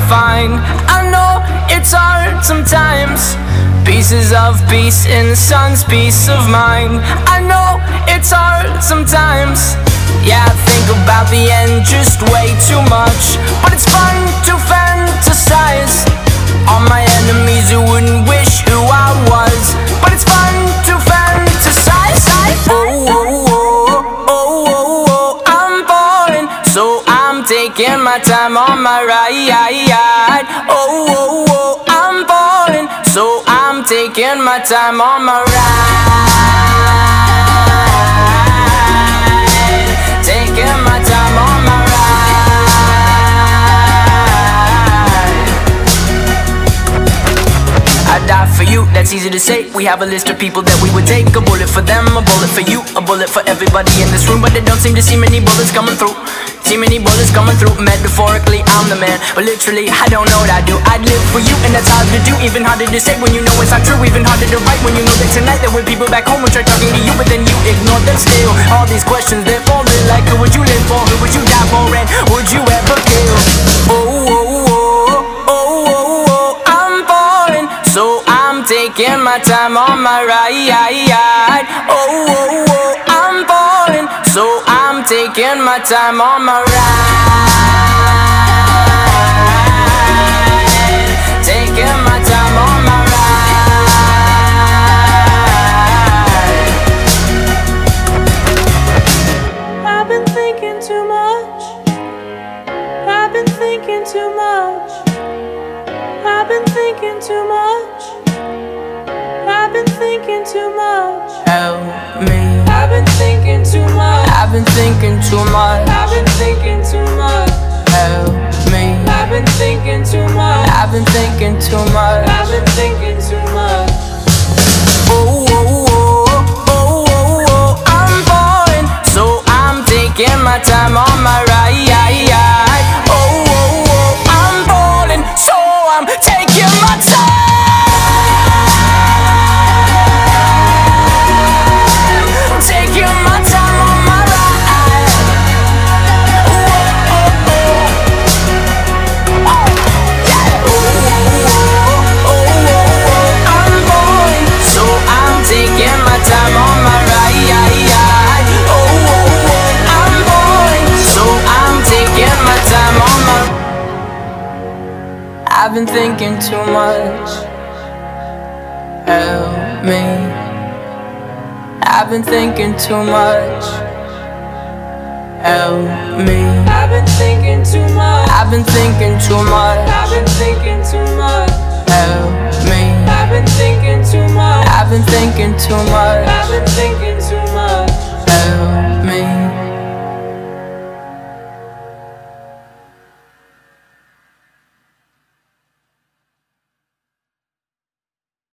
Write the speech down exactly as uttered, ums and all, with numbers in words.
find. I know it's hard sometimes. Pieces of peace in the sun's peace of mind. I know it's hard sometimes. Yeah, I think about the end just way too much, but it's fun to fantasize on my enemies who wouldn't wish who I was. But it's fun to fantasize. Oh, oh, oh, oh, oh, oh, I'm falling, so I'm taking my time on my ride. Oh, oh, oh, I'm falling, so I'm taking my time on my ride. Taking my time on my ride. I die for you, that's easy to say. We have a list of people that we would take. A bullet for them, a bullet for you, a bullet for everybody in this room. But they don't seem to see many bullets coming through. See many bullets coming through. Metaphorically, I'm the man, but literally, I don't know what I do. I'd live for you, and that's hard to do. Even harder to say when you know it's not true. Even harder to write when you know that tonight there were people back home who tried talking to you, but then you ignore them still. All these questions, they're falling like, who would you live for? Who would you die for? And would you ever kill? Oh, oh, oh, oh, oh, oh, I'm falling, so I'm taking my time on my ride. Oh, oh, oh, I'm falling, so I'm taking my time on my ride. Taking my time on my ride. I've been thinking too much. I've been thinking too much. I've been thinking too much. I've been thinking too much. Help me. I've been thinking too much. I've been thinking too much. I've been thinking too much. Help me. I've been thinking too much. I've been thinking too much. I've been thinking too much. Oh, oh, oh, oh, oh, oh, I'm falling, so I'm taking my time on my ride. Oh, oh, oh, I'm falling, so I'm taking my time. Taking my time on my ride. Oh, oh, oh, oh, yeah. Oh, oh, oh, I'm falling, so I'm taking my time on my ride. Oh, oh, oh, I'm falling, so I'm taking my time on my. I've been thinking too much. Help me. I've been thinking too much. Help me. I've been thinking too much. I've been thinking too much. I've been thinking too much. Help me. I've been thinking too much. I've been thinking too much.